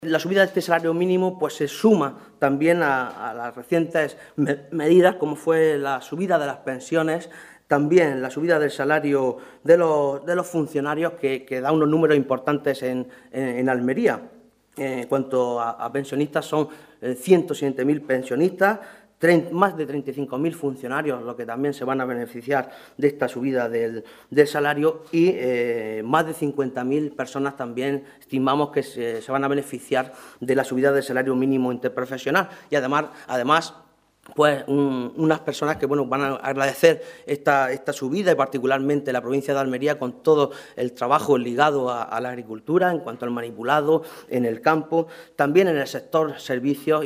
La subida de este salario mínimo pues, se suma también a las recientes medidas, como fue la subida de las pensiones, también la subida del salario de los funcionarios, que da unos números importantes en Almería. En cuanto a pensionistas, son 107.000 pensionistas, más de 35.000 funcionarios, los que también se van a beneficiar de esta subida del salario, y más de 50.000 personas también estimamos que se van a beneficiar de la subida del salario mínimo interprofesional. Y además pues unas personas que van a agradecer esta subida, y particularmente la provincia de Almería, con todo el trabajo ligado a la agricultura, en cuanto al manipulado, en el campo, también en el sector servicios.